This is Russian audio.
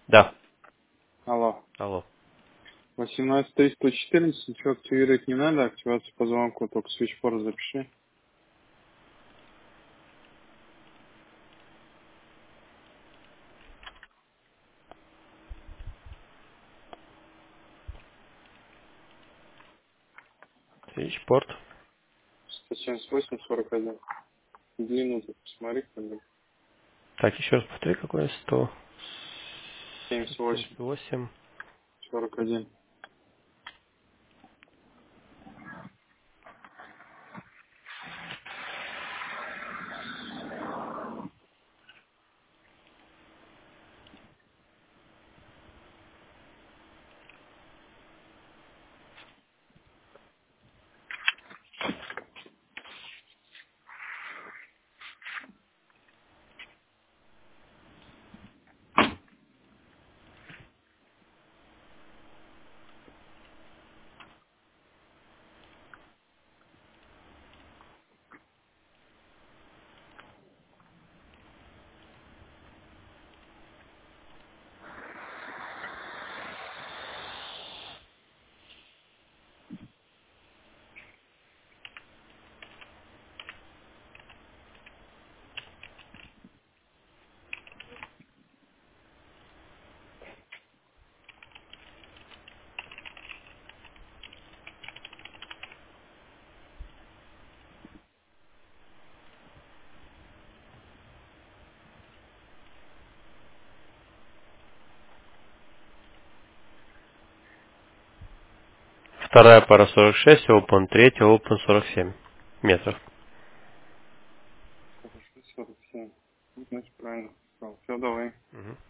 Да. Алло. Алло. 18.314, ничего активировать не надо, активацию по звонку, только свитчборд запиши. Switchport. 178-41. Длину посмотри, когда. Так, еще раз повтори, какой 78, 178. 41. Вторая пара 46, open, третья open 47 метров. Хорошо, 47. Ну, значит, правильно сказал. Все, давай. Мгм.